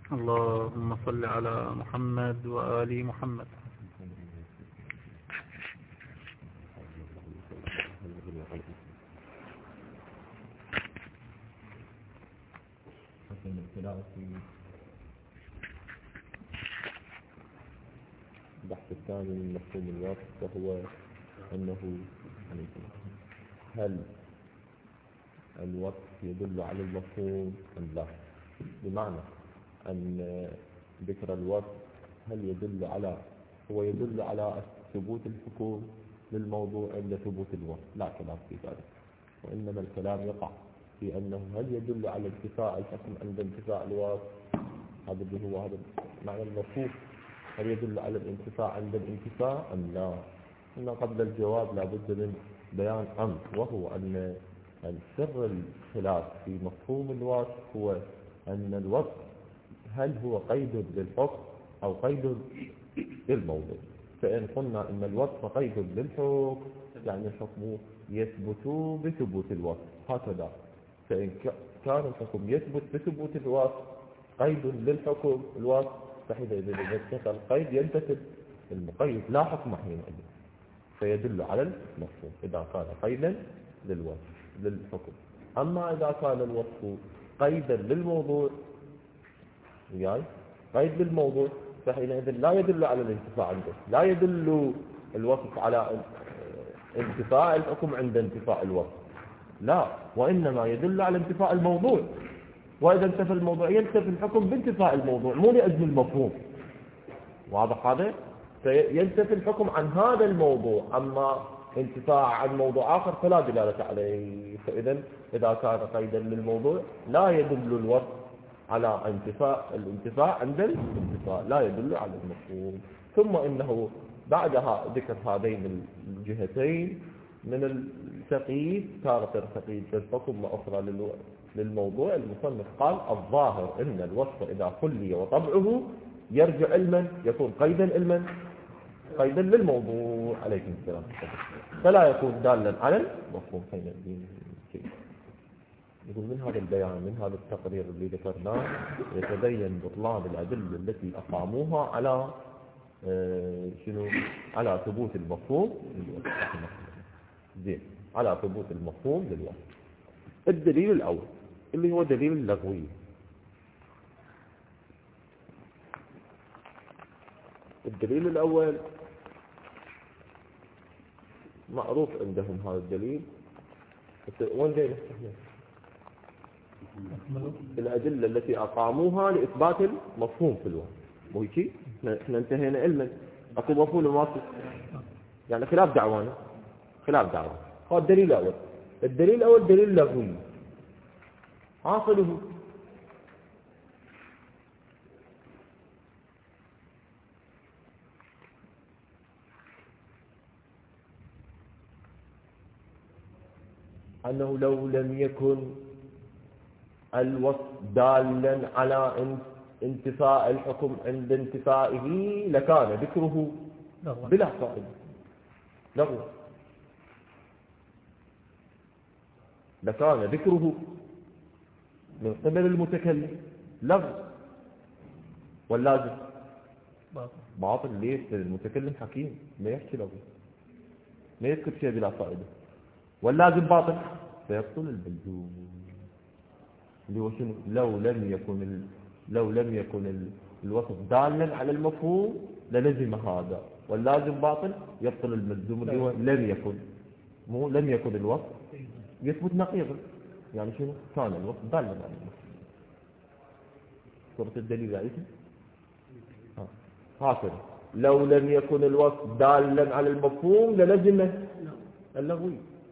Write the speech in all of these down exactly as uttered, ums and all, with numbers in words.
اللهم صل على محمد وآل محمد. البحث الثاني من مفهوم الوصف وهو أنه هل الوصف يدل على المفهوم أم لا؟ بمعنى أن ذكر الوصف هل يدل على هو يدل على ثبوت الحكم للموضوع عند ثبوت الوصف؟ لا كلام في ذلك، وإنما الكلام يقع في أنه هل يدل على انتفاء الحكم عند انتفاء الوصف، هذا اللي هو هذا معنى المفهوم، هل يدل على الانتفاع عند الانتفاع أم لا؟ إن قبل الجواب لابد من بيان أمر، وهو أن سر الخلاف في مفهوم الوصف هو أن الوصف هل هو قيد للحكم أو قيد للموضوع. فإن قلنا أن الوصف قيد للحكم يعني الحكم يثبت بثبوت الوصف هكذا، فإن كان الحكم يثبت بثبوت الوصف قيد للحكم الوصف، فحينئذ إذا انتفى القيد ينتفي المقيد لا حكم حينئذ، فيدل على المفهوم إذا كان قيدا للوصف للحكم. أما إذا كان الوصف قيدا للموضوع يعني قيد للموضوع فحينئذ لا يدل على الانتفاع عنده، لا يدل الوصف على انتفاء الحكم عند انتفاء الوصف، لا، وإنما يدل على انتفاء الموضوع، وإذا انتفى الموضوع ينتفي الحكم بانتفاء الموضوع مو لأجل المفهوم. واضح هذا؟ فينتفي الحكم عن هذا الموضوع، أما انتفاع عن موضوع آخر فلا دلالة عليه. فإذا إذا كان قيدا للموضوع لا يدل الوصف على انتفاء الانتفاع عند الانتفاء، لا يدل على المفهوم. ثم إنه بعدها ذكر هذين الجهتين من التقييد، تارة تقييد للحكم وأخرى للموضوع. المصنف قال الظاهر إن الوصف إذا خلي وطبعه يرجع علما يكون قيدا علما قيدا للموضوع عليكم السلام، فلا يكون دالا على المفهوم حينئذ. يقول من هذا البيان من هذا التقرير اللي ذكرناه يتبين بطلان الأدلة التي أقاموها على شنو على ثبوت المفهوم زين على ثبوت المفهوم للوصف. الدليل الأول اللي هو دليل اللغوي. الدليل الأول معروف عندهم هذا الدليل، وين جاي نفتح الأدلة التي أقاموها لإثبات المفهوم في الوصف، مو هيك؟ احنا انتهينا علما أكو مفهوم الوصف يعني خلاف دعوانا خلاف دعوانا. هذا الدليل الأول. الدليل الأول دليل لغوي، حاصله أنه لو لم يكن الوصف دالا على انتفاء الحكم عند انتفائه لكان ذكره بلا فائدة لغو، لكان ذكره من قبل المتكلم لغو واللازم باطل. ليش؟ المتكلم حكيم ما يحكي لغو، ما يذكر شيء بلا فائدة، واللازم باطل فيبطل الملزوم اللي هو شنو؟ لو لم يكن ال... لو لم يكن ال... الوصف دالا على المفهوم للزم هذا، واللازم باطل يبطل الملزوم اللي هو لم يكن، مو لم يكن الوصف يثبت نقيضا، يعني شنو؟ كان الوصف دالا على المفهوم. صورة الدليل رأيته هكذا، لو لم يكن الوصف دالا على المفهوم للزم اللغوي،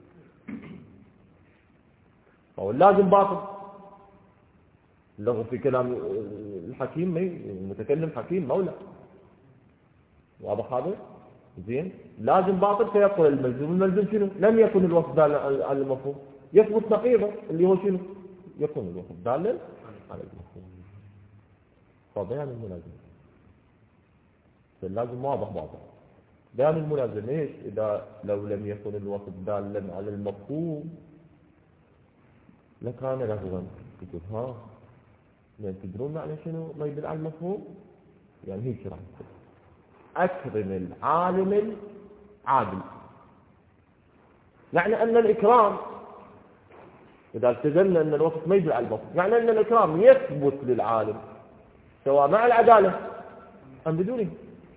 فهو اللازم باطل. اللغو في كلام الحكيم المتكلم حكيم مولى. واضح هذا؟ زين، لازم باطل فيقول الملزوم. الملزوم شنو؟ لم يكن الوصف دالا على المفهوم يثبت نقيضه اللي هو شنو؟ يكون الوصف دالا على المفهوم. فبيان الملازم فاللازم واضح واضح. بيان الملازم ايش؟ اذا لو لم يكن الوصف دالا على المفهوم لكان لغوا. يقول ها يعني تدرون معنى شنو ما يدل على المفهوم؟ يعني هيك راح يصير أكرم العالم العادل، يعني أن الإكرام إذا التزمنا أن الوصف ما يدل على المفهوم، يعني أن الإكرام يثبت للعالم سواء مع العدالة أم بدونه.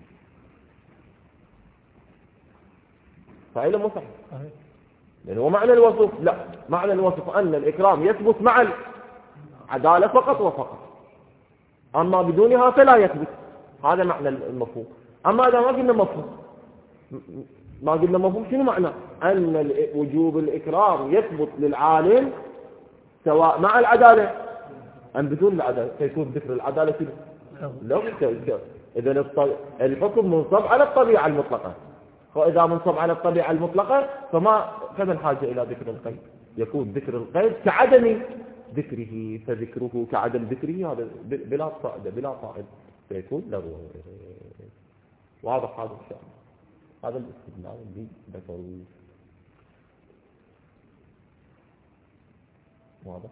صحيح ولا مو صحيح؟ يعني هو معنى الوصف، لا، معنى الوصف أن الإكرام يثبت مع العدالة فقط وفقط، أما بدونها فلا يثبت. هذا معنى المفهوم. أما إذا ما قلنا مفهوم، ما قلنا مفهوم، شنو معنى؟ أن وجوب الإكرام يثبت للعالم سواء مع العدالة أم بدون العدالة، فيكون ذكر العدالة شنو؟ لا. إذا الحكم منصب على الطبيعة المطلقة، وإذا منصب على الطبيعة المطلقة فما فما الحاجة إلى ذكر القيد؟ يكون ذكر القيد كعدم ذكره، فذكره كعدم ذكره هذا بلا فائدة بلا فائدة، فيكون لغو. واضح هذا الشيء؟ هذا الاستدلال اللي ذكروه. واضح؟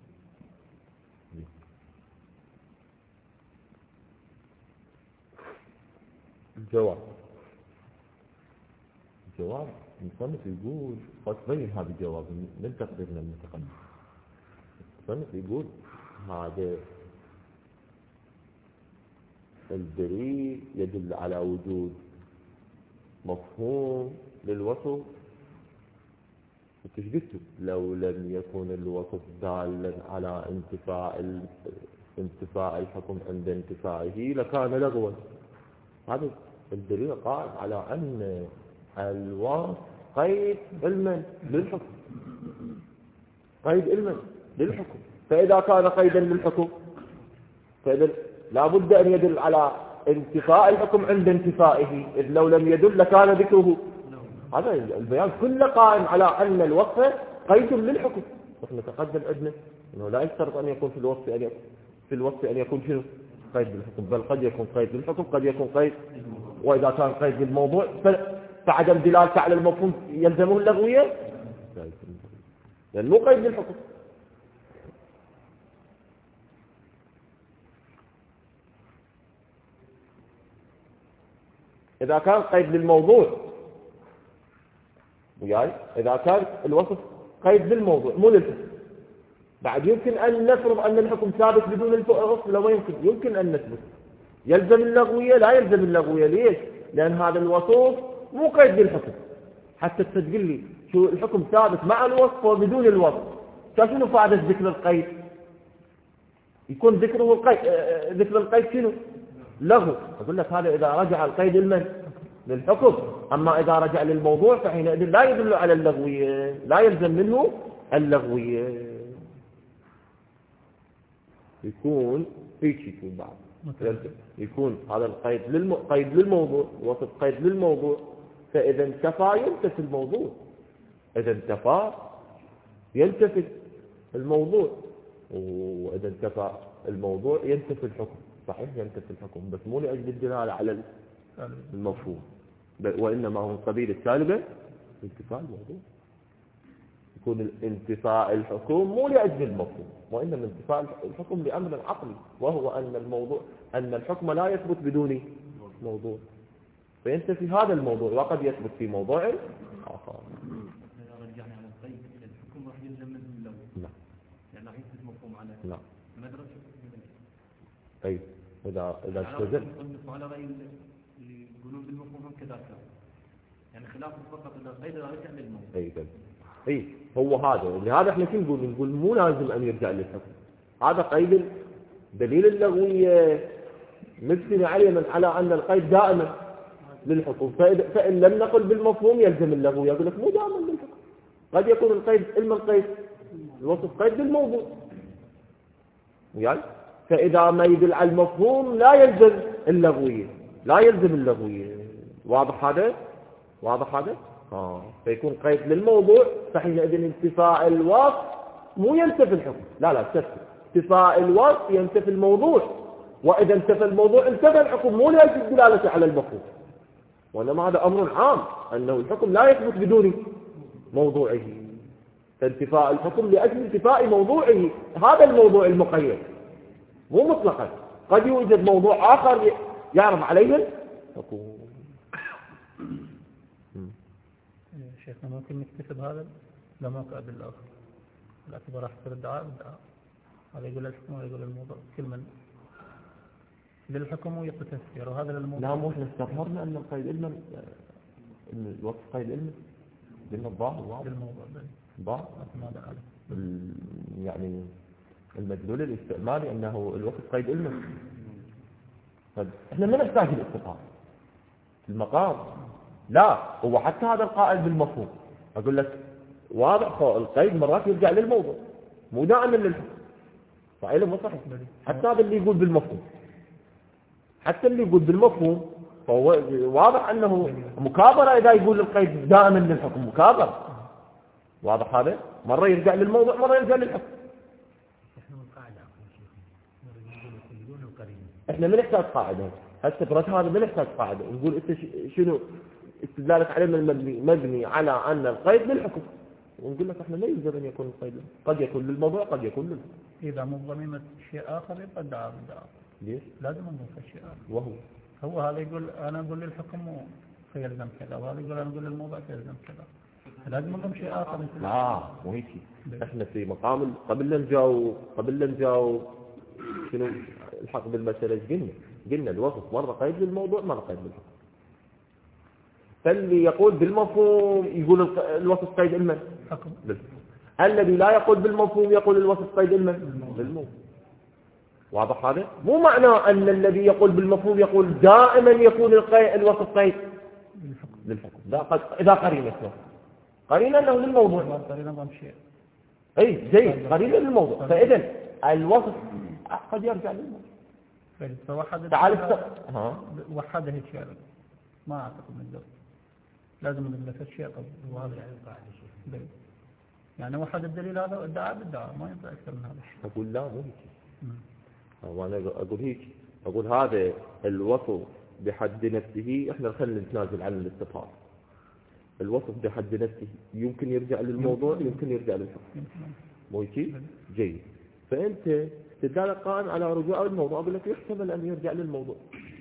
الجواب الجواب المصنف يقول فتبين هذا الجواب من تقديرنا المتقدم. المصنف يقول هذا الدليل يدل على وجود مفهوم للوصف. ايش قلت؟ لو لم يكن الوصف دالا على انتفاء انتفاء الحكم عند انتفائه لكان لغوا. هذا الدليل قائم على ان الوصف قيد علما للحكم، قيد علما للحكم. فاذا كان قيدا للحكم فاذا لا بد ان يدل على انتفاء الحكم عند انتفائه، إذ لو لم يدل لكان ذكره. هذا البيان كله قائم على أن الوصف قيد للحكم. نحن تقدم عندنا أنه لا يشترط أن يكون في الوصف أن يكون في الوصف أن يكون شنو؟ قيد للحكم، بل قد يكون قيد للحكم، قد يكون قيد، وإذا كان قيد للموضوع فعدم دلالته على المفهوم يلزمه اللغوية، لأنه مو قيد للحكم. إذا كان قيد للموضوع وياي، إذا كان الوصف قيد للموضوع مو للحكم، بعد يمكن أن نفرض أن الحكم ثابت بدون الوصف. لو يمكن يمكن أن نثبت يلزم اللغوية، لا يلزم اللغوية. ليش؟ لأن هذا الوصف مو قيد للحكم. حتى تقول لي شو الحكم ثابت مع الوصف وبدون الوصف، شنو فائدة ذكر القيد؟ يكون ذكره القيد، ذكر القيد شنو؟ لغو. أقول لك هذا إذا رجع القيد لمن؟ للحكم. أما إذا رجع للموضوع فحينئذ لا يدل على اللغوية، لا يلزم منه اللغوية. يكون فيك يكون بعد يكون هذا القيد للم... قيد للموضوع، وصف قيد للموضوع، فإذا انتفى ينتفي الموضوع، إذا انتفى ينتفي الموضوع، وإذا انتفى الموضوع ينتفي الحكم. صحيح ينتفي الحكم، بس مو لأجل الدلالة على المفهوم، وإنما هو قبيل السالبة انتفاء الموضوع. يكون الانتفاء الحكم مو لأجل المفهوم، وإنما انتفاء الحكم لأمر عقلي، وهو أن الموضوع أن الحكم لا يثبت بدون موضوع، فينتفي هذا الموضوع وقد يثبت في موضوع آخر. إذا رجعنا على القيد إلى الحكم راح يلزم من اللغو. نعم. يعني راح يثبت مفهوم على. نعم. مدرسة. أي إذا إذا التزم. على رأي اللي يقولون بالمفهوم كذا يعني خلاف فقط إذا القيد رجع للموضوع. أي كذا. اي هو هذا لهذا احنا شو نقول نقول مو لازم ان يرجع للحكم. هذا قيد دليل اللغويه مبني عليه من على ان القيد دائما للحكم، فان لم نقل بالمفهوم يلزم اللغويه. يقول لك مو دائما للحكم، قد يكون القيد علم القيد الوصف قيد للموضوع يعني، فاذا ما يدل على المفهوم لا يلزم اللغويه، لا يلزم اللغويه. واضح هذا؟ واضح هذا؟ آه. فيكون قيد للموضوع، فحينئذ انتفاء الوصف مو ينتفي الحكم، لا لا تفي انتفاء الوصف ينتفي الموضوع، وإذا انتفى الموضوع انتفى الحكم، مو لأجل الدلالة على المفهوم، وإنما هذا أمر عام أنه الحكم لا يثبت بدون موضوعه، فانتفاء الحكم لأجل انتفاء موضوعه، هذا الموضوع المقيد. مو مطلقا، قد يوجد موضوع آخر يعرض عليه الحكم. شيخنا ممكن نكتسب هذا لما قابل الآخر الاعتبار أحسن الدعاء بالدعاء، هذا يقول الحكم ويقول الموضوع كل من للحكم ويتفسير، وهذا للموضوع. لا مو احنا استظهرنا أن القيد علما، الوصف قيد علما قلنا الظاهر للموضوع ضاع يعني المدلول الاستعمالي أنه الوصف قيد علما. احنا ما نحتاج الاستظهار في المقام، لا هو حتى هذا القائل بالمفهوم أقول لك واضح القيد مرات يرجع للموضوع مو دائما للحكم، صحيح مو صحيح؟ حتى هذا اللي يقول بالمفهوم، حتى اللي يقول بالمفهوم فهو واضح أنه مكابرة إذا يقول القيد دائما للحكم، مكابرة واضح هذا، مرة يرجع للموضوع مرة يرجع للحكم. احنا ما نحتاج قاعدة، هسه برد هذا ما نحتاج قاعدة نقول انت شنو استدلالك عليه المبني مبني على أن القيد للحكم، ونقول لك احنا لا يوجد أن يكون القيد قد يكون للموضوع قد يكون للحكم. إذا مو ضميمة شيء آخر يبقى الدعاء بالدعاء. ليش؟ لازم نضيف شيء آخر. وهو هو هذا يقول أنا أقول للحكم فيلزم كذا، وهذا يقول أنا أقول للموضوع فيلزم كذا، لازم نضم شيء آخر. لا مو هيك، احنا في مقام قبل لا نجاوب قبل لا نجاوب شنو الحق بالمسألة ايش قلنا؟ قلنا الوصف مرة قيد للموضوع مرة قيد للحكم. فاللي يقول بالمفهوم يقول الوصف قيد علما، الذي لا يقول بالمفهوم يقول الوصف قيد علما بالمفهوم. واضح هذا؟ مو معنى أن الذي يقول بالمفهوم يقول دائما يكون الوصف قيد للحكم، لا قد إذا قرينة اسمه قرينة أنه للموضوع، قرينة بمشي أي جيد قرينة للموضوع، فإذا الوصف قد يرجع للموضوع. فوحد تعال ها وحده هيك يعني ما أعتقد من الدرس لازم نلفت شيء طب وهذا يعني قاعد شيء يعني وحد الدليل هذا ادعاء بالدعاء ما ينفع أكثر من هذا. أقول لا مو هيك، وأنا أقول هيك، أقول هذا الوصف بحد نفسه احنا خلينا نتنازل عن الاستفهام. الوصف بحد نفسه يمكن يرجع للموضوع يمكن يرجع للحكم، مو هيك؟ جيد. فأنت استدلالك قائم على رجوع الموضوع، أقول لك يحتمل أن يرجع للموضوع.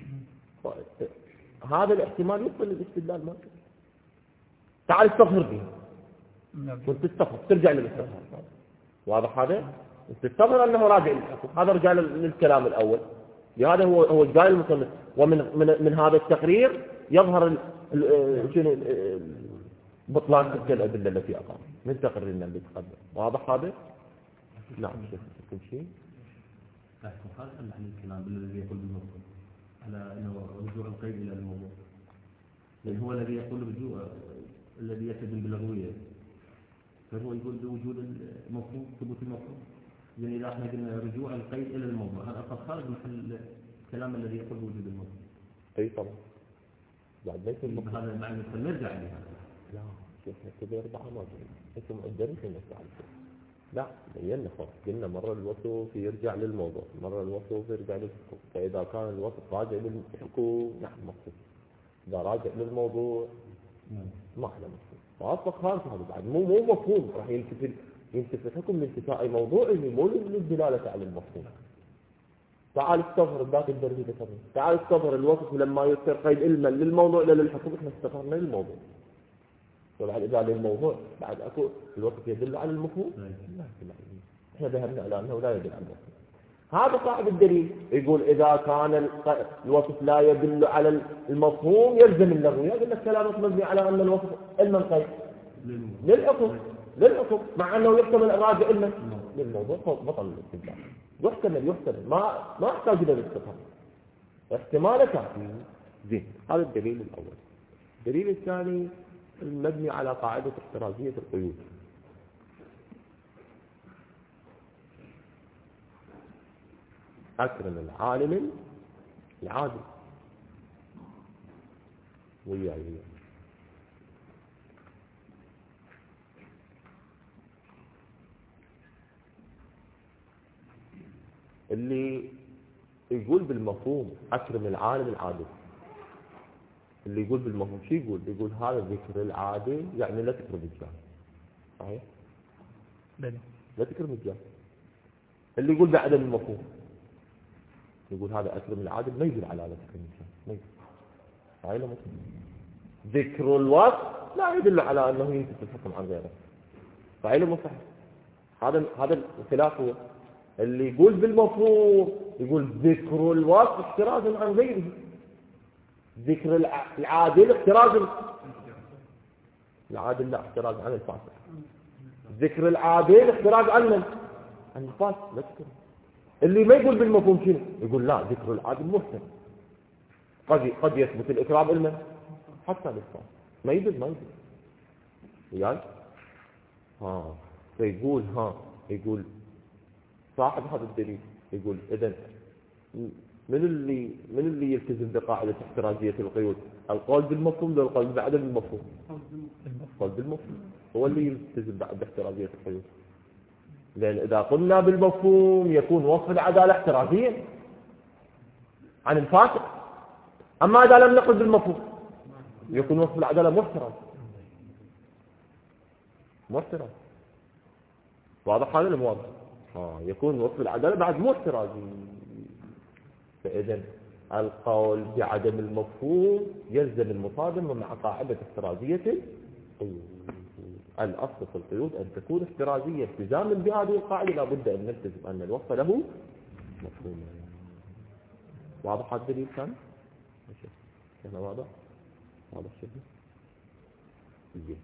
هذا الاحتمال يبطل الاستدلال مالك. تعال استغفر به كنت تستغفر ترجع للاستغفار، واضح هذا؟ تستغفر أنه راجع للحكم، هذا رجع للكلام الأول. لهذا هو هو قال المصنف ومن من من هذا التقرير يظهر شنو بطلان تلك الأدلة التي أقام من تقريرنا اللي تقدم. واضح هذا؟ نعم شيخ كل شيء. لكن خالص عن الكلام بالذي يقول بالمفهوم على انه رجوع القيد الى الموضوع، لان هو الذي يقول رجوع الذي يلتزم باللغويه، فهو يقول بوجود المفهوم ثبوت المفهوم. يعني اذا احنا قلنا رجوع القيد الى الموضوع هذا اصلا خارج محل الكلام الذي يقول بوجود المفهوم. اي طبعا بعد ليس المفهوم هذا معنى نرجع عليها. لا شيخ كبير بعض ما انتم مقدرين انك تعرفوا. لا بينا فرق، قلنا مرة الوصف يرجع للموضوع مرة الوصف يرجع للحكم، فإذا كان الوصف راجع للحكم نحن مقصود، إذا راجع للموضوع ما احنا مقصود. فأصبح خالص هذا بعد مو مو مفهوم راح ينتفي ينتفي الحكم لانتفاء موضوعه مو للدلالة على المفهوم. تعال استظهر ذاك الدرجة ذكرنا، تعال استظهر الوصف لما يصير قيد علما للموضوع لا للحكم، احنا استظهرنا للموضوع. وبعد إذا للموضوع بعد أكو الوصف يدل على المفهوم لا احنا ذهبنا على أنه لا يدل على المفهوم. هذا صاحب الدليل يقول إذا كان الوصف لا يدل على المفهوم يلزم اللغو. يقول لك كلامك مبني على أن الوصف علما قيد للحكم للحكم مع أنه يحتمل الراجع علما للموضوع بطل الاستدلال. يحتمل يحتمل ما ما يحتاج إلى الاستفهام، احتماله كافي. زين هذا الدليل الأول. الدليل الثاني المبني على قاعدة احترازية القيود. أكرم العالم العادل وياي اللي يقول بالمفهوم أكرم العالم العادل، اللي يقول بالمفهوم شو يقول؟ يقول هذا ذكر العادل يعني لا تكرم الجاهل، صحيح؟ لا تكرم الجاهل. اللي يقول بعدم المفهوم يقول هذا أكرم العادل ما يدل على هذا تكريم الإنسان، ما يدل. هاي لا ممكن. ذكر الوصف لا يدل على أنه ينتفي الحكم عن غيره. صحيح ولا مو صحيح؟ هذا هذا الخلاف هو اللي يقول بالمفهوم يقول ذكر الوصف احتراز عن غيره، ذكر العادل احتراز العادل لا احتراز عن الفاسق، ذكر العادل احتراز عن من؟ عن الفاسق. لا تذكر. اللي ما يقول بالمفهوم شنو؟ يقول لا ذكر العادل محسن، قد قد يثبت الإكرام لمن؟ حتى للفاسق. ما يدل ما يدل. وياي؟ ها فيقول ها يقول صاحب هذا الدليل يقول إذن من اللي من اللي يلتزم بقاعدة احترازية القيود؟ القول بالمفهوم ولا القول بعدم المفهوم؟ القول بالمفهوم هو اللي يلتزم بعد احترازية القيود، لأن إذا قلنا بالمفهوم يكون وصف العدالة احترازيا عن الفاسق، أما إذا لم نقل بالمفهوم يكون وصف العدالة محترز محترز. واضح هذا المواضح؟ ها يكون وصف العدالة بعد محترزي. فإذا القول بعدم المفهوم يلزم المصادمة مع قاعدة احترازية القيود. الأصل في القيود أن تكون احترازية. التزاما بهذه القاعدة لابد أن نلتزم أن الوصف له مفهوم. واضح هذا الدليل كان؟ كان واضح؟ واضح شبه؟ إيه.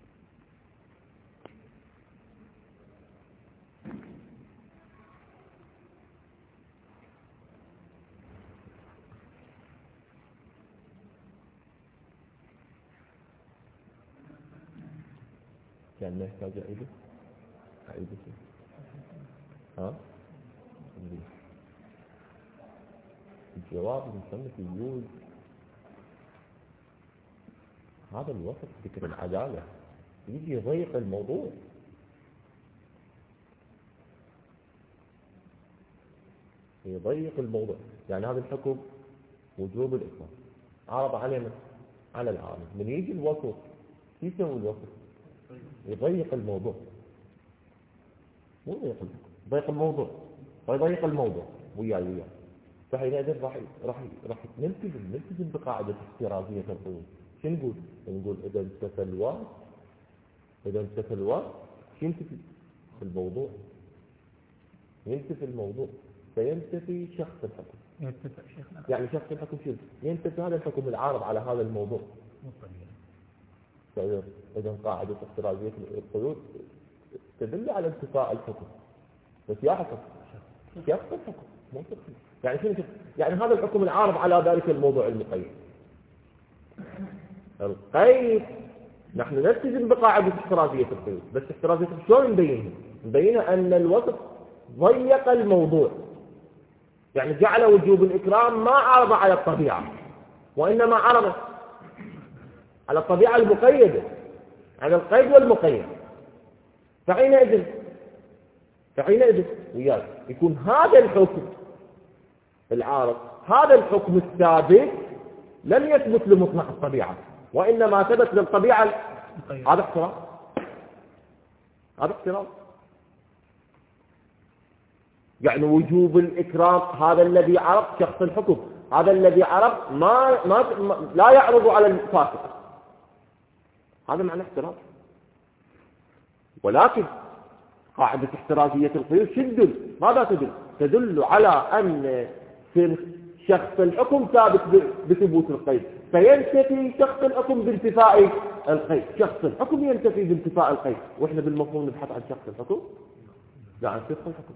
كان ما يحتاج أعيده؟ أعيده شيء؟ ها؟ الجواب المصنف يقول هذا الوصف ذكر العدالة يجي يضيق الموضوع. يضيق الموضوع. يعني هذا الحكم وجوب الإكرام عرض عليه من؟ على العالم. من يجي الوصف يسوي الوصف يضيق الموضوع، مو يضيق الحكم، يضيق الموضوع ويضيق الموضوع وياي وياي. فحينئذ راح راح راح نلتزم نلتزم بقاعدة احترازية القيود. شو نقول؟ نقول إذا انتفى الواو إذا انتفى الواو شو ينتفي؟ الموضوع. ينتفي الموضوع فينتفي شخص الحكم. ينتفي شيخنا. يعني شخص الحكم شو؟ ينتفي هذا الحكم العارض على هذا الموضوع. فإذا إذا قاعدة احترازية القيود تدل على انتفاء الحكم. بس يا حكم شخص الحكم مو شخص. يعني شنو؟ يعني هذا الحكم العارض على ذلك الموضوع المقيد. القيد نحن نلتزم بقاعدة احترازية القيود، بس احترازية شلون نبينها؟ نبينها أن الوصف ضيق الموضوع، يعني جعل وجوب الإكرام ما عرض على الطبيعة وإنما عرض على الطبيعة المقيدة، على القيد والمقيد. فحينئذ فحينئذ وياك يكون هذا الحكم العارض هذا الحكم الثابت لم يثبت لمطلق الطبيعة وإنما ثبت للطبيعة. هذا احتراز هذا احتراز يعني وجوب الإكرام هذا الذي عرض شخص الحكم، هذا الذي عرض ما, ما لا يعرض على الفاسق. هذا معنى احتراز. ولكن قاعدة احترازية القيود شدل ماذا تدل؟ تدل على أن شخص الحكم ثابت بثبوت القيد، فينتفي شخص الحكم بانتفاء القيد. شخص الحكم ينتفي بانتفاء القيد، واحنا بالمفهوم نبحث عن شخص الحكم لا عن صدق الحكم.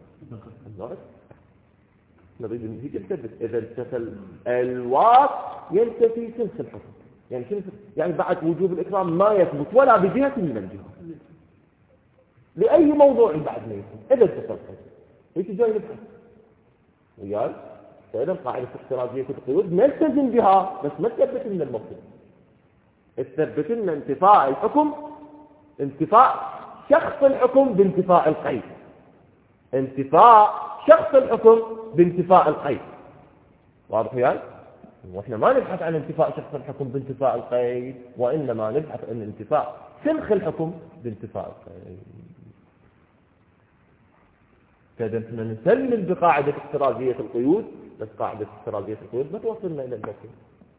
نريد ان هيك تثبت اذا انتفى الواصف ينتفي صدق الحكم. يعني شنو؟ يعني بعد وجوب الإكرام ما يثبت ولا بجهة من الجهات لأي موضوع بعد ما يثبت إذا انتفى القيد. هيك جاي نبحث وياي. فإذا قاعدة احترازية القيود نلتزم بها بس ما تثبت لنا المفهوم، تثبت لنا انتفاء الحكم انتفاء شخص الحكم بانتفاء القيد، انتفاء شخص الحكم بانتفاء القيد. واضح وياي؟ واحنا ما نبحث عن انتفاء شخص الحكم بانتفاء القيد وإنما نبحث عن انتفاء سلخ الحكم بانتفاء القيد. فإذا كنا نسلم بقاعدة احترازية القيود، بس قاعدة احترازية القيود ما توصلنا إلى المفهوم،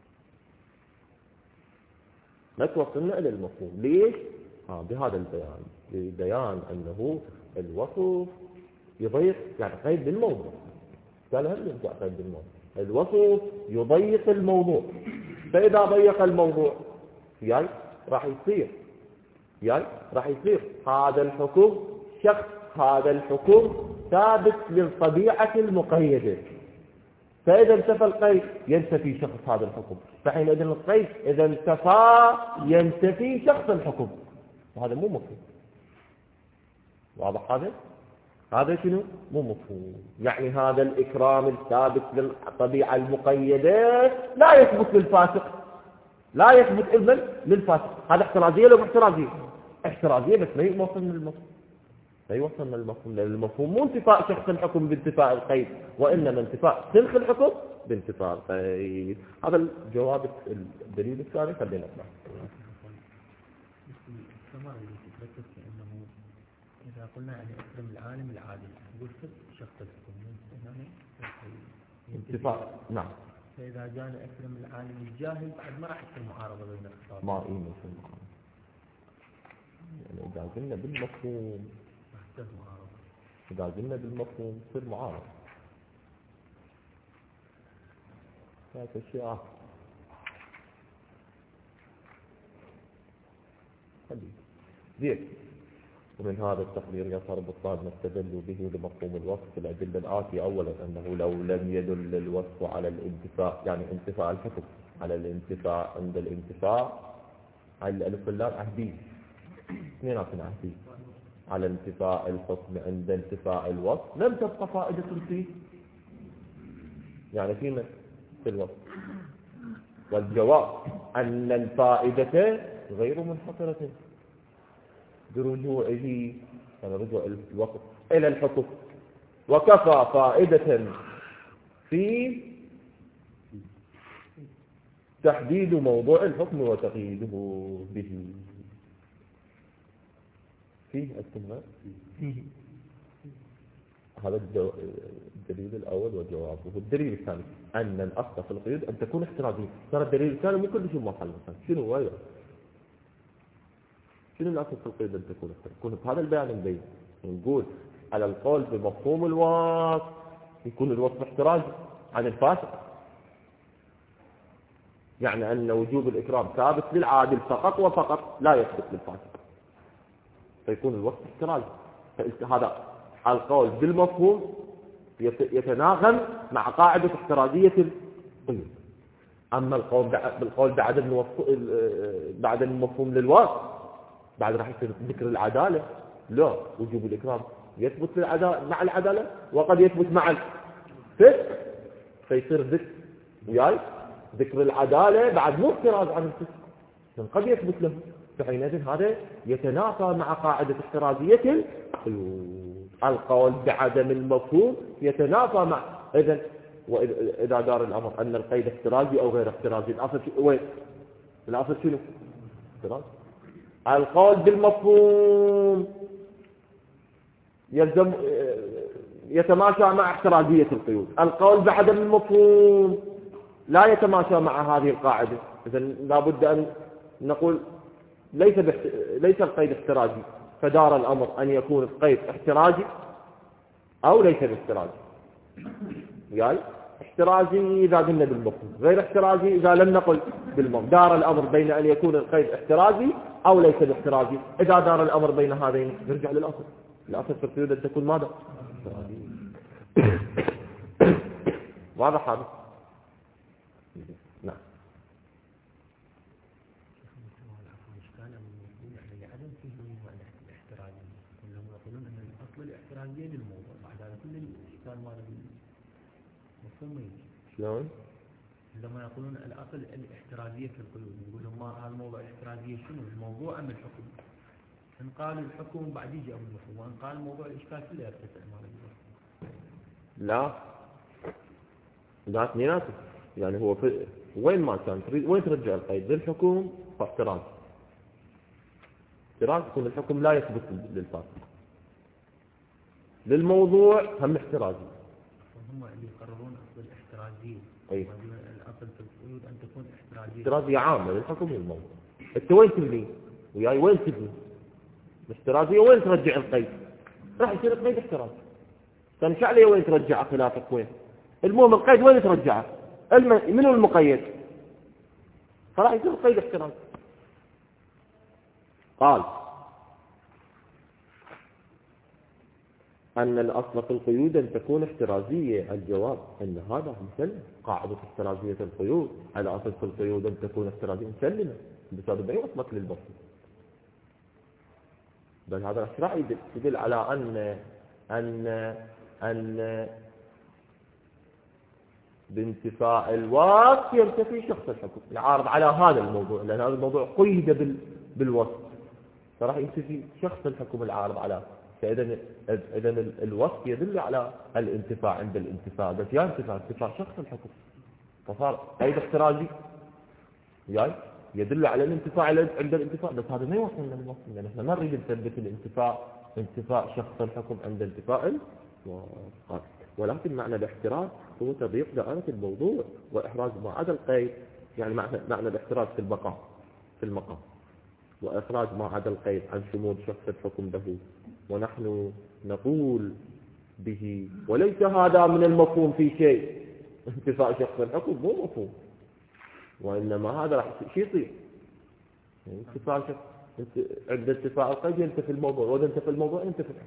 ما توصلنا إلى المفهوم. ليش؟ آه بهذا البيان، ببيان أنه الوصف يضيق، يعني قيد بالموضوع، قال هم يرجع قيد بالموضوع، الوصف يضيق الموضوع، فإذا ضيق الموضوع يعني راح يصير يعني راح يصير هذا الحكم شخص، هذا الحكم ثابت للطبيعة المقيدة، فإذا انتفى القيد ينتفي شخص هذا الحكم، فحينئذ القيد إذا انتفى ينتفي شخص الحكم، وهذا مو مفهوم. واضح هذا؟ هذا شنو؟ مو مفهوم. يعني هذا الإكرام الثابت للطبيعة المقيدة لا يثبت للفاسق، لا يثبت إذن للفاسق. هذا احترازية لو احترازية احترازية بس ما يوصلنا للمفهوم، لا يوصلنا للمفهوم، لأن المفهوم مو انتفاء شخص الحكم بانتفاء القيد، وإنما انتفاء سلخ الحكم بانتفاء القيد. هذا الجواب الدليل الثاني خلينا نسمع. إذا قلنا يعني أكرم العالم العادل نقول شخص الحكم يعني انتفاء، نعم. فإذا جاءنا أكرم العالم الجاهل بعد ما راح تصير معارضة بين الخطاب، ما إيه مثل المعارضة، يعني إذا قلنا بالمفهوم راح تصير معارضة، إذا قلنا بالمفهوم تصير معارضة. ثلاث أشياء خلي زين. ومن هذا التقدير يظهر بطلان ما استدلوا به لمفهوم الوصف الأدلة الآتية. أولا أنه لو لم يدل الوصف على الانتفاء، يعني انتفاء الحكم على الانتفاء، عند الانتفاء على الألف واللام عهدي، اثنيناتنا عهدي، على انتفاء الحكم عند انتفاء الوصف لم تبقى فائدة فيه، يعني فيما في الوصف. والجواب أن الفائدة غير منحصرة برجوعه، يعني رجوع الوصف إلى الحكم، وكفى فائدة في تحديد موضوع الحكم وتقييده به. فيه استمرار فيه. هذا الدليل الأول وجوابه. الدليل الثاني أن الأصل في القيود أن تكون احترازية. ترى الدليل الثاني مو كل شيء محل مثلا. شنو هو؟ شنو الأصل في القيود أن تكون احترازية؟ يكون بهذا البيان نبين نقول على القول بمفهوم الوصف يكون الوصف احترازي عن الفاسق، يعني أن وجوب الإكرام ثابت للعادل فقط وفقط لا يثبت للفاسق، فيكون الوصف احترازي. فهذا القول بالمفهوم يتناغم مع قاعدة احترازية القيود. أما القول بالقول بعد بعد المفهوم للوصف بعد راح يصير ذكر العدالة، لا، وجوب الإكرام يثبت للعدالة مع العدالة وقد يثبت مع الفسق، فيصير ذكر وياي ذكر العدالة بعد مو احتراز عن الفسق، لأن قد يثبت له، فحينئذ هذا يتنافى مع قاعدة احترازية القيود. القول بعدم المفهوم يتنافى مع إذن، وإذا دار الأمر أن القيد احترازي أو غير احترازي، الأصل وين؟ الأصل شنو؟ احتراز. القول بالمفهوم يلزم يتماشى مع احترازية القيود. القول بعدم المفهوم لا يتماشى مع هذه القاعدة. إذن لابد أن نقول ليس بحت... ليس القيد احترازي، فدار الأمر أن يكون القيد احترازي أو ليس باحترازي. يعني احترازي إذا قلنا بالمفهوم، غير احترازي إذا لم نقل بالمفهوم. دار الأمر بين أن يكون القيد احترازي أو ليس باحترازي. إذا دار الأمر بين هذين نرجع للأصل. الأصل في القيود أن تكون ماذا؟ واضح هذا؟ نعم. الاحترازية للموضوع بعد هذا كل الإشكال ماذا مفهوم يجي شلون؟ عندما يقولون الأصل الاحترازية في القيود نقول لهم ما هذا الموضوع الاحترازية شنو؟ الموضوع أم الحكم؟ إن قالوا الحكم بعد يجي أو المفهوم، وإن قال الموضوع الإشكال كله يرتفع ماذا لا لا اثنيناته، يعني هو في وين ما كان تريد وين ترجع القيد للحكم فاحتراز احتراز يكون الحكم لا يثبت للفاسق، للموضوع هم احترازي. هم اللي يقررون أصل الاحترازية. أي. الأصل في القيود أن تكون احترازية. احترازية عامة للحكم للموضوع. أنت وين تبني؟ وياي وين تبني؟ الاحترازية وين ترجع القيد؟ راح يصير القيد احترازي. كان شعلية وين ترجع خلافك وين؟ المهم القيد وين ترجعه؟ الم... منو المقيد؟ فراح يصير القيد احترازي. قال أن الأصل في القيود أن تكون احترازية. الجواب أن هذا مسلم. قاعدة احترازية القيود على أصل في القيود أن تكون احترازية مسلمة. بس هذا بأي أصلك للبسيط. بل هذا الشرع يدل على أن أن أن بانتفاء الوصف ينتفي شخص الحكم. يعارض على هذا الموضوع لأن هذا الموضوع قيد بال بالوصف فراح ينتفي شخص الحكم العارض على. فإذا إذا الوصف يدل على الانتفاع عند الانتفاع بس يا انتفاع انتفاع شخص الحكم فصار قيد احترازي يعني يدل على الانتفاع عند الانتفاع بس هذا ما يوصلنا للوصف لأن احنا ما نريد نثبت الانتفاع انتفاع شخص الحكم عند انتفاع الوصف. ولكن معنى الاحتراز هو تضييق دائرة الموضوع وإحراز ما عدا القيد. يعني معنى معنى الاحتراز في البقاء في المقام وإخراج ما عدا القيد عن شمول شخص الحكم به. ونحن نقول به وليس هذا من المفهوم في شيء. انتفاع شخص الحكم مو مفهوم وإنما هذا راح شيء يصير انتفاع شخص عند انتفاع القيد ينتفي الموضوع وإذا انتفى الموضوع ينتفي الحكم.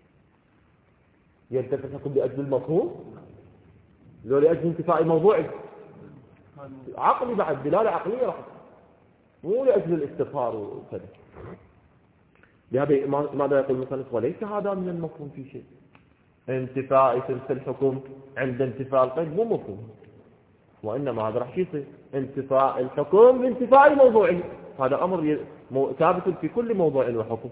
ينتفي الحكم لأجل المفهوم لو لأجل انتفاع موضوعي عقلي بعد دلالة عقلية راح مو لأجل الاستفهار وكذا. لهذا ماذا يقول المصنف وليس هذا من المفهوم في شيء. انتفاء اسم الحكم عند انتفاء القيد مو مفهوم وإنما هذا راح يصير انتفاء الحكم بانتفاء الموضوع. هذا أمر ثابت في كل موضوع وحكم.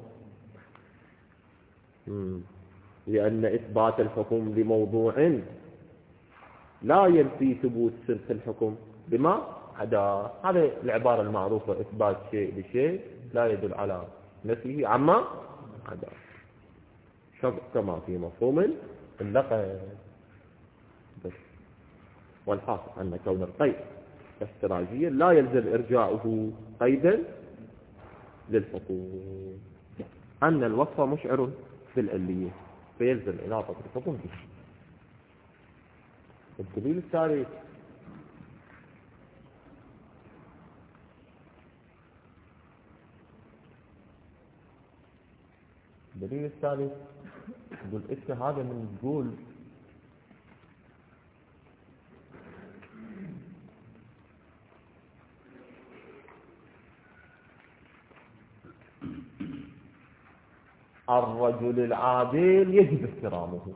لأن إثبات الحكم لموضوع لا ينفي ثبوت صدق الحكم بما عدا. هذه العبارة المعروفة إثبات شيء لشيء لا يدل على نفيه عما عدا كما في مفهوم اللقب. والحاصل أن كون القيد احترازيا لا يلزم إرجاعه قيدا للحكم. أن الوصف مشعر بالعلية فيلزم إضافة الحكم به. الدليل الثالث الدليل الثالث يقول إيش هذا من تقول الرجل العادل يجب احترامه.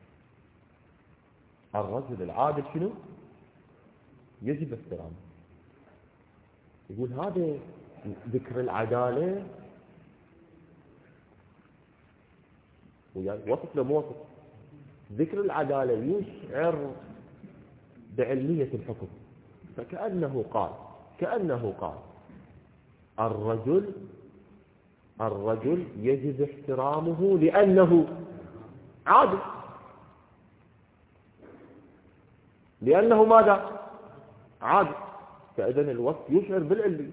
الرجل العادل شنو؟ يجب احترامه. يقول هذا ذكر العدالة وصف له موصف. ذكر العدالة يشعر بعلية الحكم فكأنه قال كأنه قال الرجل الرجل يجب احترامه لأنه عادل. لأنه ماذا؟ عادل. فإذن الوصف يشعر بالعلية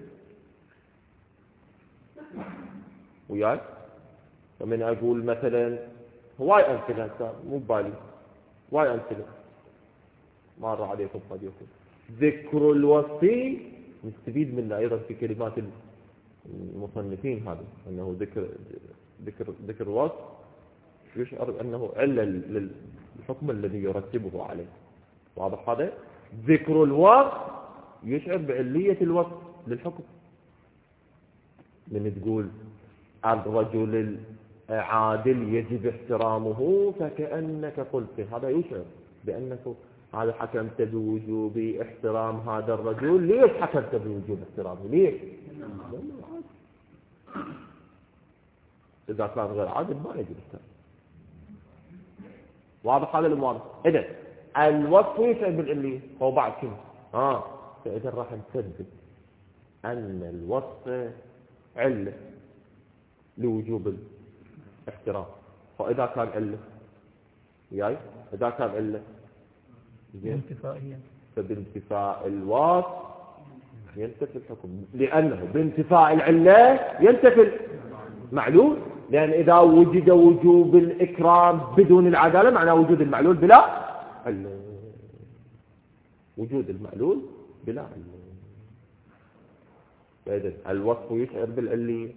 وياي. فمن أقول مثلا هواي أمثلة مو بالي هواي أمثلة مر عليكم قد يكون ذكر الوصف نستفيد منه أيضا في كلمات المصنفين هذا أنه ذكر ذكر ذكر الوصف يشعر أنه علة للحكم الذي يرتبه عليه. واضح هذا؟ ذكر الوصف يشعر بعلية الوصف للحكم. من تقول الرجل العادل يجب احترامه فكأنك قلت هذا يشعر بأنك هذا حكمت بوجوب احترام هذا الرجل. ليش حكمت بوجوب احترامه؟ ليش؟ إذا كان غير عادل ما يجب احترام. واضح هذا المواضح. إذن الوصف يشعر بالعلية هو بعد شنو؟ آه فإذا راح نثبت أن الوصف علة لوجوب الاحترام. فإذا كان علة وياي إذا كان علة انتفائيا، فبانتفاء الوصف ينتفي الحكم، لأنه بانتفاء العلة ينتفي المعلول، لأن إذا وجد وجوب الإكرام بدون العدالة معناه وجود المعلول بلا علة، وجود المعلول بلا علة. فإذا الوصف يشعر بالعلية،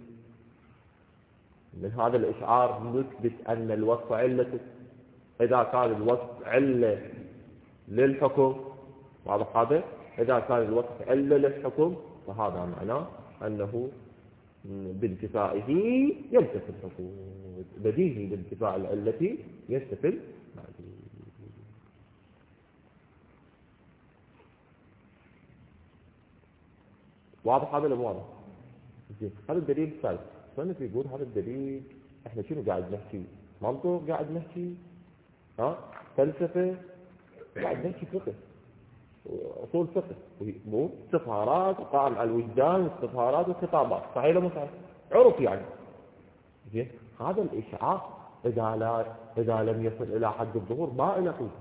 من هذا الإشعار نثبت أن الوصف علة. إذا كان الوصف علة للحكم واضح هذا، إذا كان الوصف علة للحكم فهذا معناه أنه بانتفائه ينتفي الحكم، بديهي بانتفاء العلة ينتفي. واضح هذا ولا مو واضح؟ هذا الدليل الثالث. فأنت يقول هذا الدليل احنا شنو قاعد نحكي؟ منطق قاعد نحكي؟ ها؟ فلسفة؟ قاعد نحكي فقه، أصول فقه، مو استفهارات وقائم على الوجدان واستفهارات وخطابات، صحيح ولا مو صحيح؟ عرف يعني. زين هذا الإشعاع إذا لا إذا لم يصل إلى حد الظهور ما إلى قيمة.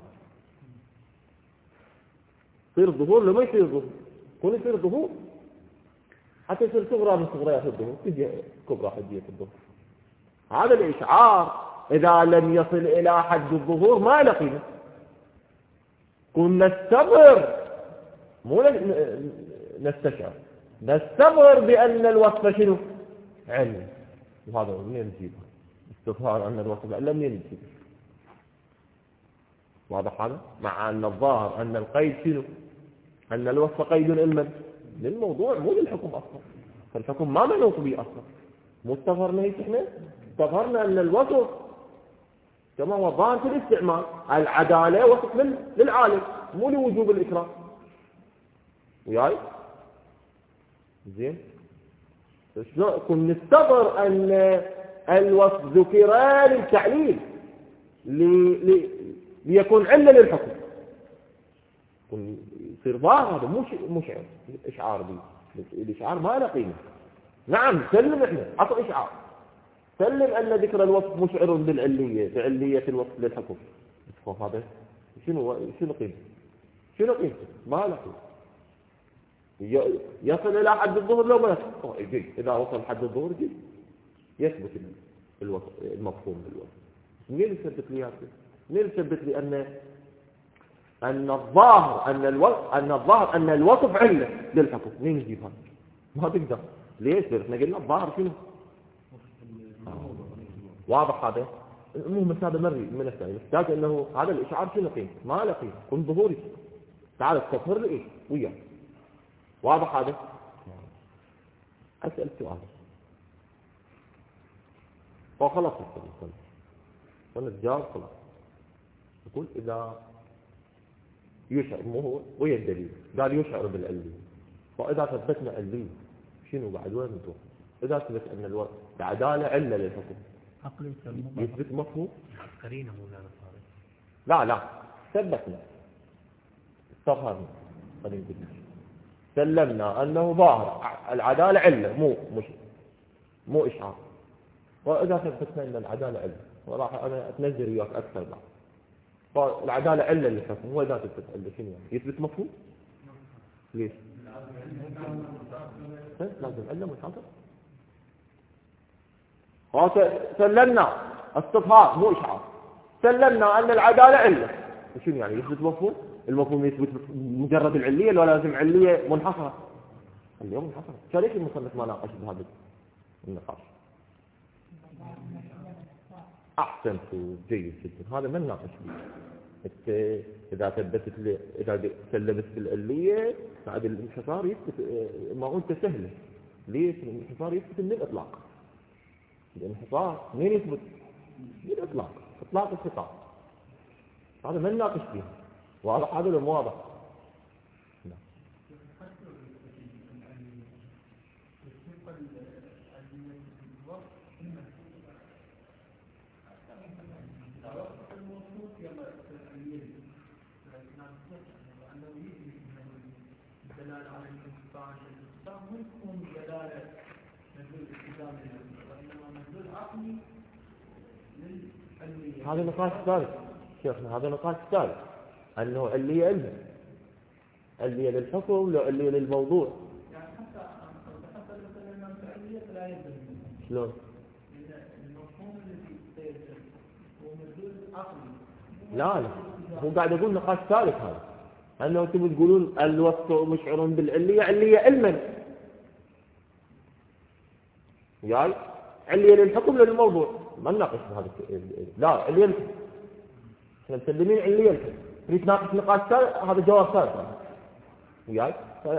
يصير الظهور لما يصير الظهور، كون يصير الظهور حتى يصير صغرى من صغريات الظهور تجي كبرى حجية الظهور. هذا الإشعار إذا لم يصل إلى حد الظهور ما إلى قيمة. كن نستبر مو نستشعر، نستبر بأن الوصف شنو؟ علم. وهذا منين نجيبها؟ استظهار أن الوصف علم منين نجيبها؟ واضح هذا؟ مع أن الظاهر أن القيد شنو؟ أن الوصف قيد علما للموضوع مو للحكم أصلا، فالحكم ما منوط به أصلا. مو استظهرنا هيك إحنا؟ استظهرنا أن الوصف كما هو ظاهر في الاستعمال العدالة وصف للعالم مو لوجوب الإكرام. وياي؟ زين؟ كن نستظهر أن الوصف ذكر للتعليل لي... ليكون علة للحكم. كن يصير ظاهر هذا مو مشعر إشعار به، الإشعار ما له قيمة. نعم سلم إحنا عطوا إشعار، سلم أن ذكر الوصف مشعر بالعلية بعلية الوصف للحكم. هذا شنو شنو قيمة؟ شنو قيمة؟ ما له قيمة. يصل إلى حد الظهور لو ما يصل، إذا وصل حد الظهور يجي يثبت الوصف المفهوم بالوصف. منين يثبت لي هذا؟ منين يثبت لي أن أن الظاهر أن الوصف أن الظاهر أن الوصف علة للحكم؟ منين يجيب هذا؟ ما تقدر. ليش؟ احنا قلنا الظاهر شنو؟ واضح هذا؟ المهم هذا مري من الثاني، محتاج انه هذا الاشعار شنو قيمته؟ ما له قيمه، كن ظهوري. تعال استظهر لي ايش؟ وياه. واضح هذا؟ اسال سؤال. وخلاص السؤال. ونتجاوب خلاص. يقول اذا يشعر مو هو ويا الدليل، قال يشعر بالعلية. فاذا ثبتنا علية شنو بعد وين نروح؟ اذا ثبت ان الوقت العداله عله للحكم عقلي يثبت مفهوم؟ قرينه مولانا صارت. لا لا ثبتنا استظهرنا خلينا نقول سلمنا انه ظاهر العداله عله مو مش مو اشعار. واذا ثبتنا ان العداله عله وراح انا اتنزل وياك اكثر بعد. فالعداله عله للحكم، واذا ثبت عله شنو يعني؟ يثبت مفهوم؟ ليش؟ لازم عله متحقق. سلمنا استظهار مو إشعار، سلمنا أن العدالة علة. شنو يعني؟ يثبت مفهوم؟ المفهوم يثبت مجرد العلية ولا لازم علية منحصرة؟ اليوم منحصرة. شريك المصنف ما ناقش بهذا النقاش. أحسنت جيد جدا، هذا ما نناقش به. إذا ثبتت لي إذا سلمت بالعلية بعد الانحصار يثبت ما أنت سهلة. ليش؟ الانحصار يثبت من الإطلاق. الانحصار مين يثبت؟ بالإطلاق، إطلاق الخطاب. هذا ما نناقش فيه. واضح هذا ولا مو واضح؟ نعم. هذا نقاش ثالث. شيخنا هذا نقاش ثالث أنه علية علم علية للحكم لو علية للموضوع. يعني حتى حتى مثلا الفعلية لا يلزم. شلون؟ المفهوم الذي سيلزم هو مدلول عقلي. لا لا هو قاعد يقول نقاش ثالث هذا أنه تبي تقولون الوصف مشعر بالعلية علية علما وياي علية للحكم للموضوع ما نناقش بهذا لا علية للحكم احنا مسلمين علية للحكم تريد تناقش نقاش ثالث هذا جواب ثالث وياي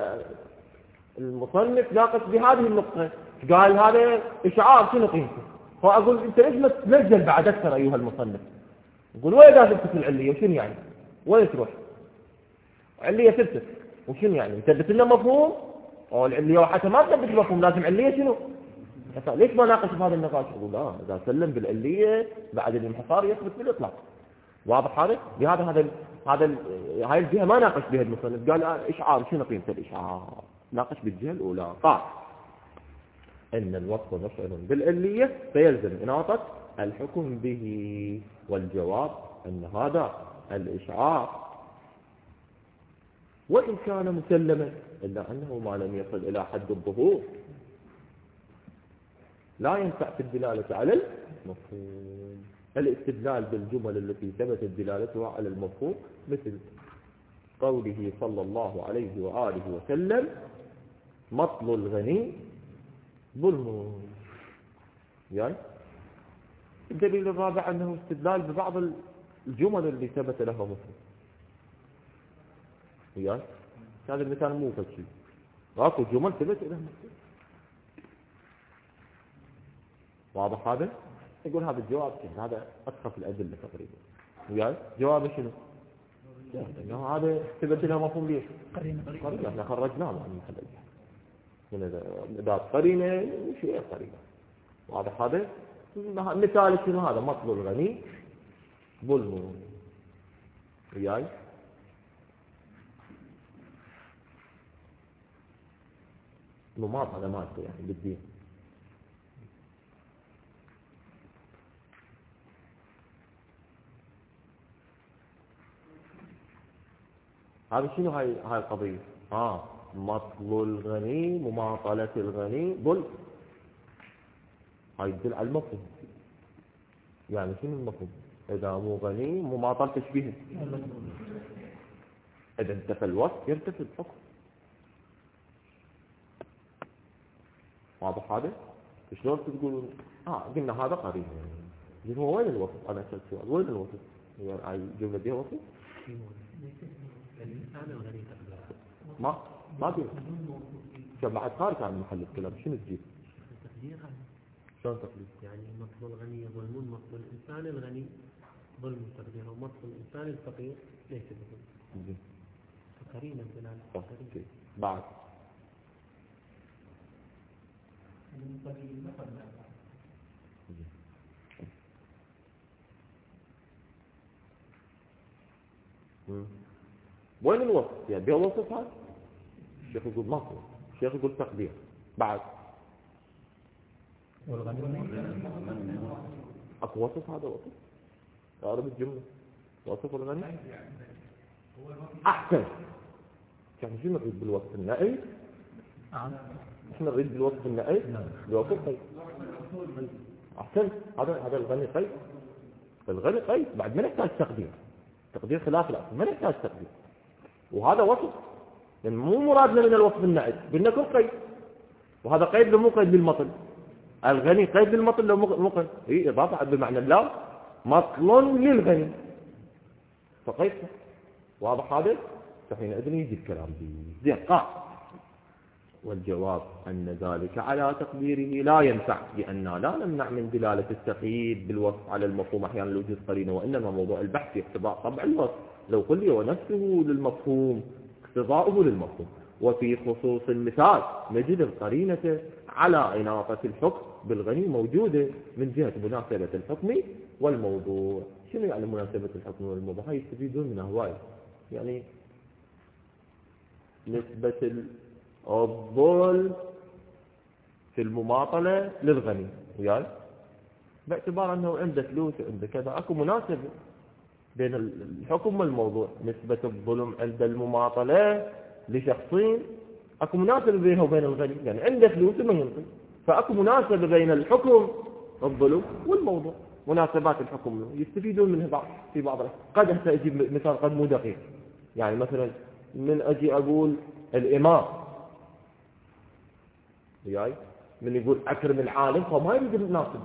المصنف ناقش بهذه النقطة قال هذا إشعار شنو قيمته فأقول أنت ليش ما تنزل بعد أكثر أيها المصنف يقول وين لازم تكون العلية وشنو يعني وين تروح علية ثبتت وشنو يعني ثبت لنا مفهوم أو العلية وحتى ما ثبت مفهوم لازم علية شنو ليش ما ناقش بهذا النقاش يقول لا إذا سلم بالعلية بعد الانحصار يثبت بالإطلاق واضح هذا بهذا هذا هذا هاي الجهة ما ناقش بها المصنف قال إشعار شنو قيمة الإشعار ناقش بالجهة الأولى قال إن الوصف مشعر بالعلية فيلزم إناطة الحكم به والجواب أن هذا الإشعار وإن كان مسلما إلا أنه ما لم يصل إلى حد الظهور لا ينفع في الدلالة على المفهوم الاستدلال بالجمل التي ثبتت دلالتها على المفهوم مثل قوله صلى الله عليه وآله وسلم مطل الغني ظلم يعني الدليل الرابع أنه استدلال ببعض الجمل اللي ثبت لها مفهوم يعني هذا المثال مو فشي اكو جمل ثبت لها مفهوم واضح هذا يقول هذا الجواب هذا أسخف الأدلة تقريبا يعني جواب شنو يعني هذا ثبت لها مفهوم ليش قرينة قرينة احنا خرجناه عن محل من ذات قرينة شيء قرينة واضح هذا مثال شنو هذا مطل الغني ظلم وياي مماطلة مالته يعني بالدين هذا شنو هاي هاي القضية اه مطل الغني مماطلة الغني ظلم هاي يدل على المفهوم يعني شنو المفهوم إذا مو غني مماطلة تشبيه إذا انتفى الوصف يرتفع الحكم واضح هذا شلون تقولون اه قلنا هذا قريب يعني هو وين الوصف انا سألت سؤال وين الوصف هي هاي جملة دي وصف الإنسان الغني ما ما في شو بعد خارج عن محل الكلام شنو تجيب تقدير هذا شلون تقدير يعني مطل الغني ظلم مطل الإنسان الغني ظلم تقديره مطل الإنسان الفقير ليس بظلم قرينة بلال بعد وين الوصف يعني بيه وصف هذا الشيخ يقول ما هو الشيخ يقول تقدير بعد اكو وصف هذا وصف اقرب الجمله وصف الغني احسن يعني شو نريد بالوصف النائي احنا نريد بالوصف النائي بالوصف قيد احسن هذا هذا الغني قيد الغني قيد بعد ما نحتاج تقدير تقدير خلاف الاصل ما نحتاج تقدير وهذا وصف يعني مو مرادنا من الوصف النائي بدنا كل قيد وهذا قيد لو مو قيد للمطل الغني قيد للمطل لو مو قيد هي اضافه بمعنى لا مطل للغني فقيد واضح هذا فحينئذ يجي الكلام زين قال والجواب أن ذلك على تقديره لا ينفع لأننا لا نمنع من دلالة التقييد بالوصف على المفهوم أحيانا لوجود قرينة وإنما موضوع البحث في اقتضاء طبع الوصف لو قل ونفسه للمفهوم اقتضاؤه للمفهوم وفي خصوص المثال نجد القرينة على إناطة الحكم بالغني موجودة من جهة مناسبة الحكم والموضوع شنو يعني مناسبة الحكم والموضوع هاي يستفيدون منها هواية يعني نسبة الظلم في المماطلة للغني وياي باعتبار أنه عنده فلوس عنده كذا أكو مناسبة بين الحكم والموضوع. نسبة الظلم عند المماطلة لشخصين اكو مناسبة بينه وبين الغني، يعني عنده فلوس وما ينطي، فاكو مناسبة بين الحكم الظلم والموضوع. مناسبات الحكم يستفيدون منها بعض في بعض. قد هسه اجيب مثال قد مو دقيق، يعني مثلا من اجي اقول الامام وياي من يقول اكرم العالم، فما يريد الناصب،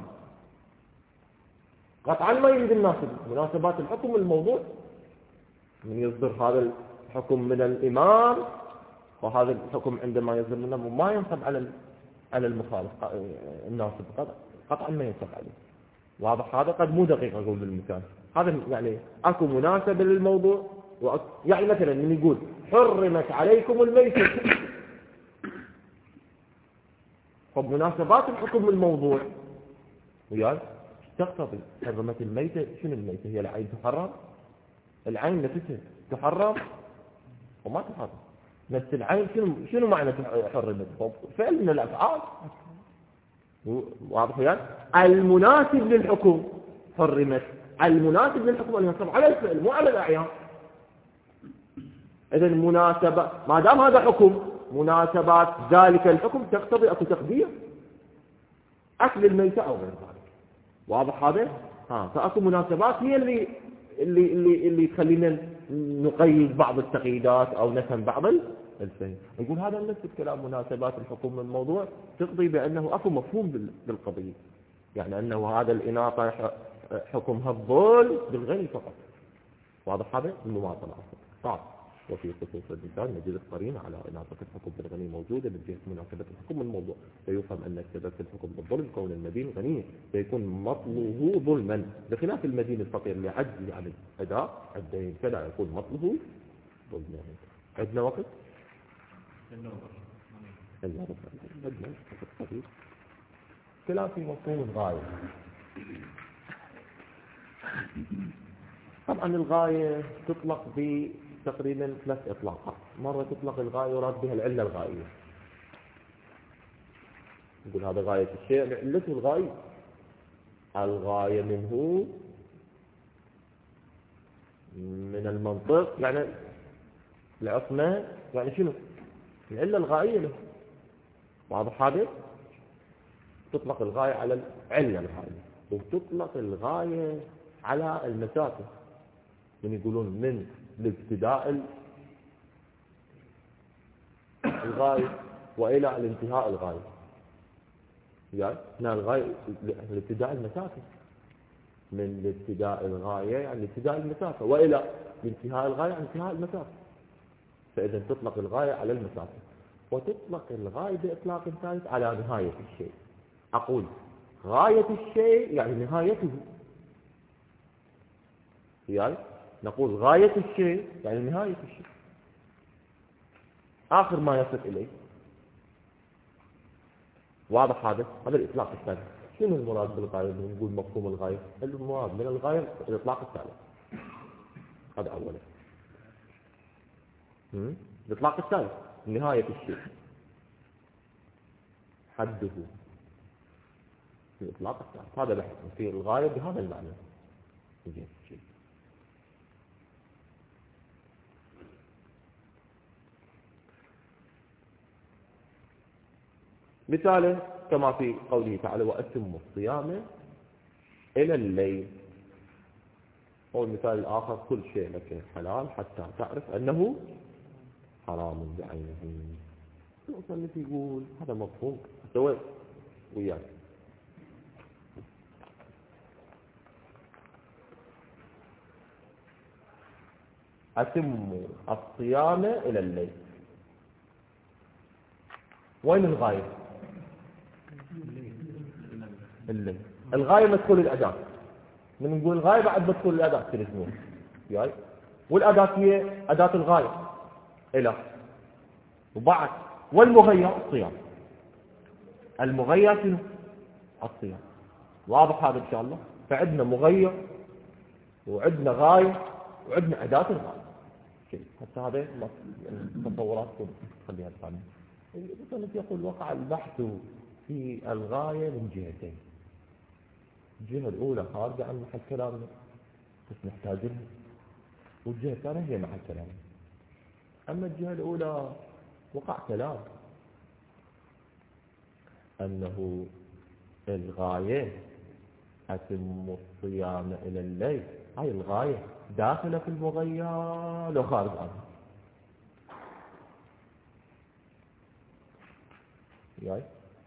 قطعا ما يريد الناصب. مناسبات الحكم والموضوع من يصدر هذا الحكم من الامام، وهذا الحكم عندما يصدر منه ما ينصب على على المخالف الناصب، قطعا ما ينصب عليه. واضح؟ هذا قد مو دقيق اقول بالمثال هذا، يعني اكو مناسبه للموضوع وأك... يعني مثلا من يقول حرمت عليكم الميتة، فبمناسبات الحكم الموضوع وياي تقتضي حرمت الميتة. شنو الميتة؟ هي العين تحرم، العين نفسها تحرم وما تحرم. نفس العين شنو شنو معنى حرمت؟ فعل من الافعال. واضح وياي؟ المناسب للحكم حرمت، المناسب للحكم ان ينصب على الفعل مو على الاعيان. اذا المناسبه ما دام هذا حكم، مناسبات ذلك الحكم تقتضي اكو تقدير اكل الميتة او غير ذلك. واضح هذا؟ ها فاكو مناسبات هي اللي اللي اللي اللي تخلينا نقيد بعض التقييدات او نفهم بعض الفهم. نقول هذا نفس الكلام، مناسبات الحكم والموضوع تقضي بانه اكو مفهوم بالقضيه، يعني انه هذا الاناطه حكمها الظل بالغني فقط. واضح هذا؟ المماطله طبعا. وفي خصوص الإنسان نجد القرينة على إناطة الحكم بالغني موجودة من جهة مناسبة الحكم والموضوع. فيفهم أن سبب الحكم بالظلم كون المدين غني فيكون مطلوه ظلما، بخلاف المدين الفقير لعجز عن أداء الدين فلا يكون مطلوه ظلما. عندنا وقت؟ عندنا وقت. عندنا وقت خفيف. كلام في مفهوم الغاية. طبعا الغاية تطلق ب تقريبا ثلاث إطلاقات. مرة تطلق الغاية يراد بها العلة الغائية، نقول هذا غاية الشيء لعلته الغاية. الغاية منه من المنطق، يعني العصمة يعني شنو؟ العلة الغائية له. واضح هذا؟ تطلق الغاية على العلة الغائية، وتطلق الغاية على المسافة، من يقولون من الابتداء الغاية وإلى الانتهاء الغاية. يعني هنا الغاية الابتداء المسافة، من الابتداء الغاية يعني ابتداء المسافة، وإلى الانتهاء الغاية يعني انتهاء المسافة. فإذا تطلق الغاية على المسافة، وتطلق الغاية بإطلاق ثالث على نهاية الشيء. أقول غاية الشيء يعني نهايته، يعني نقول غاية الشيء يعني نهاية الشيء، آخر ما يصل إليه. واضح هذا؟ هذا الإطلاق الثاني. شنو المراد بالغاية؟ نقول مفهوم الغاية، المراد من الغاية الإطلاق الثالث. هذا أولا. الإطلاق الثالث نهاية الشيء، حده الإطلاق الثالث. هذا بحث في الغاية بهذا المعنى. الشيء مثاله كما في قوله تعالى وأتموا الصيام إلى الليل. أو المثال الآخر كل شيء لك حلال حتى تعرف أنه حرام بعينه. المصنف يقول هذا مفهوم سوى وياك. أتموا الصيام إلى الليل. وين الغاية؟ الليل. الغاية مدخول الأداة. من نقول الغاية بعد مدخول الأداة تلزمون ياي. والأداة هي أداة الغاية إلى وبعد. والمغير الصيام. المغير شنو؟ الصيام. واضح هذا إن شاء الله. فعندنا مغير وعندنا غاية وعندنا أداة الغاية. حتى هذا تصورات خليها الثانية. المصنف يقول وقع البحث في الغاية من جهتين. الجهة الأولى خارجة عن محل كلامنا بس نحتاجها والجهة الثانية هي مع الكلام. أما الجهة الأولى وقع كلام أنه الغاية أتم الصيام إلى الليل، هاي الغاية داخلة في المغير لو خارج عنه. يعني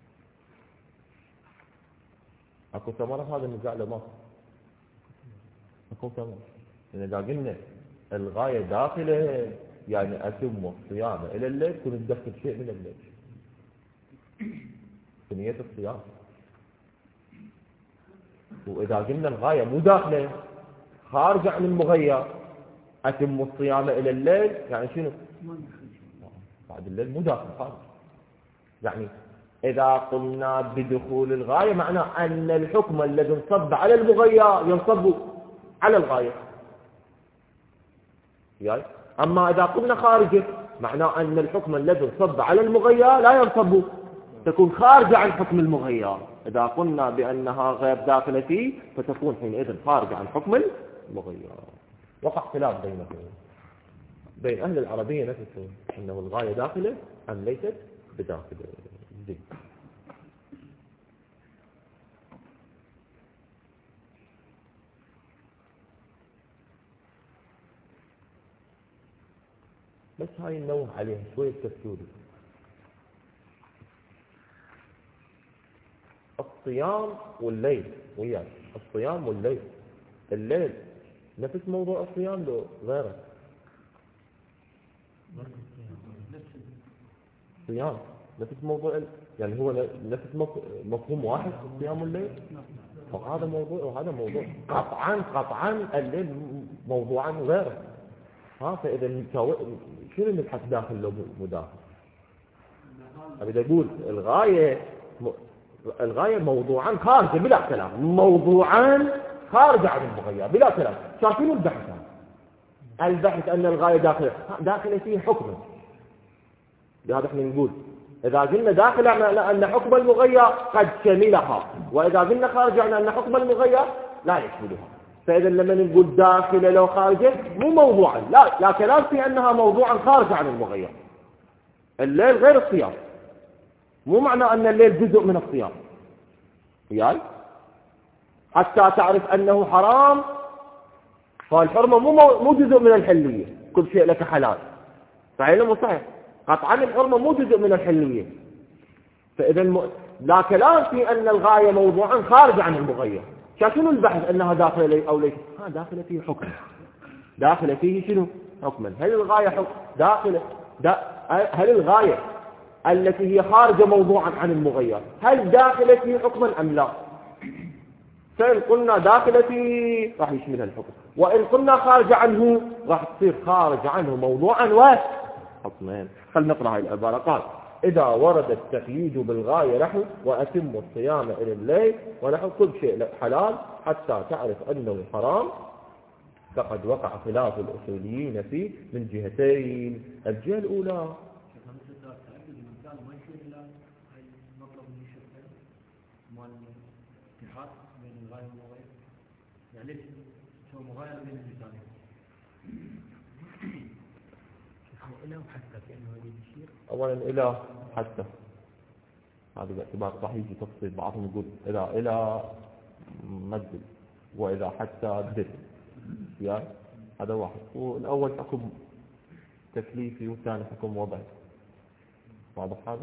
أكو ثمرة هذا النزاع لو ما أكو ثمرة، لأن إذا قلنا الغاية داخلة يعني أتم الصيام إلى الليل تكون تدخل شيء من الليل في نية الصيام. وإذا قلنا الغاية مو داخلة خارجة عن المغير أتم الصيام إلى الليل، يعني شنو؟ بعد الليل مو داخل خارج. يعني إذا قلنا بدخول الغاية معناه أن الحكم الذي انصب على المغير ينصب على الغاية. يعني أما إذا قلنا خارجة معناه أن الحكم الذي انصب على المغير لا ينصب، تكون خارجة عن حكم المغير. إذا قلنا بأنها غير داخلة فيه فتكون حينئذ خارجة عن حكم المغير. وقع خلاف بينهم بين أهل العربية نفسهم أنه الغاية داخلة أم ليست بداخله. دي. بس هاي النوم عليها شوية تفسير. الصيام والليل وياك، الصيام والليل، الليل نفس موضوع الصيام لو غيره؟ الصيام نفس موضوع، يعني هو نفس مفهوم واحد الصيام والليل، فهذا موضوع وهذا موضوع. قطعا قطعا الليل موضوعا غيره. ها فإذا شنو نبحث داخل لو مو داخل؟ أبي أقول الغاية الغاية موضوعا خارجة بلا كلام، موضوعا خارجة عن المغير بلا كلام. شايفين البحث هذا؟ البحث أن الغاية داخلة داخلة فيه حكم. لهذا احنا نقول إذا قلنا داخلة أن حكم المغير قد شملها، وإذا قلنا خارجة أن حكم المغير لا يشملها. فإذا لما نقول داخلة لو خارجة مو موضوعا، لا لا كلام في أنها موضوعا خارجة عن المغير. الليل غير الصيام، مو معنى أن الليل جزء من الصيام. يعني حتى تعرف أنه حرام، فالحرمة مو مو جزء من الحلية، كل شيء لك حلال. فعلم صحيح قطعا الحرمة مو جزء من الحلية. فإذا الم... لا كلام في أن الغاية موضوعا خارج عن المغير. شنو البحث أنها داخلة لي أو ليس؟ ها داخلة فيه حكم، داخلة فيه شنو؟ حكما. هل الغاية حكم داخلة دا... هل الغاية التي هي خارجة موضوعا عن المغير هل داخلة فيه حكما أم لا؟ فإن قلنا داخلة فيه راح يشملها الحكم، وإن قلنا خارج عنه راح تصير خارج عنه موضوعا وحكما. خلنا نقرأ هاي العبارة. قال إذا ورد التقييد بالغاية نحو وأتم الصيام إلى الليل ونحو كل شيء حلال حتى تعرف أنه حرام، فقد وقع خلاف الأصوليين فيه من جهتين. الجهة الأولى يعني ليش شو مغاير بين المثالين؟ إله حتى كأنه يريد يشير. أولا إله حتى هذا باعتبار راح يجي تفصيل، بعضهم يقول إذا إله مد وإذا حتى دل، يعني هذا واحد. والأول حكم تكليفي والثاني حكم وضعي. واضح هذا؟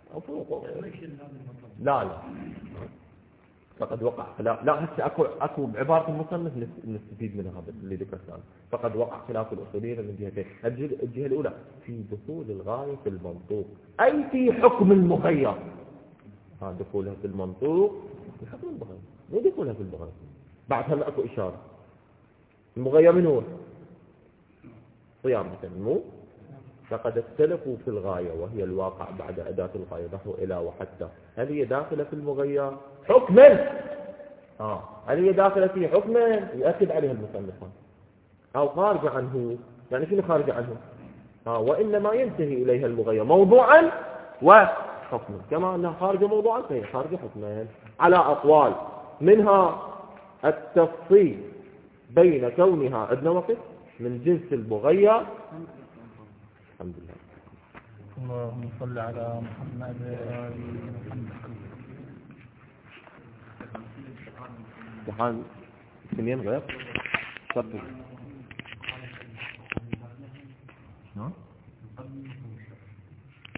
لا لا فقد وقع خلاف، لا هسه اكو اكو بعباره المصنف نستفيد منها هذا اللي ذكرته. فقد وقع خلاف الاصوليين من جهتين. الجهه الاولى في دخول الغايه في المنطوق، اي في حكم المغير. ها دخولها في المنطوق في حكم المغير، مو دخولها في المغير. بعد هلا اكو اشاره المغير من هو؟ صيام مثلا مو. فقد اختلفوا في الغاية وهي الواقع بعد أداة الغاية نحو إلى وحتى، هل هي داخلة في المغير حكما؟ آه. هل هي داخلة في حكما يؤكد عليها المصنف، أو خارج عنه؟ يعني شنو خارج عنه؟ آه. وإنما ينتهي إليها المغير موضوعا وحكما، كما أنها خارج موضوعا فهي خارج حكما على أقوال، منها التفصيل بين كونها عندنا وقت من جنس المغير. الحمد لله. اللهم صل على محمد وآل محمد. امتحان سنين غير؟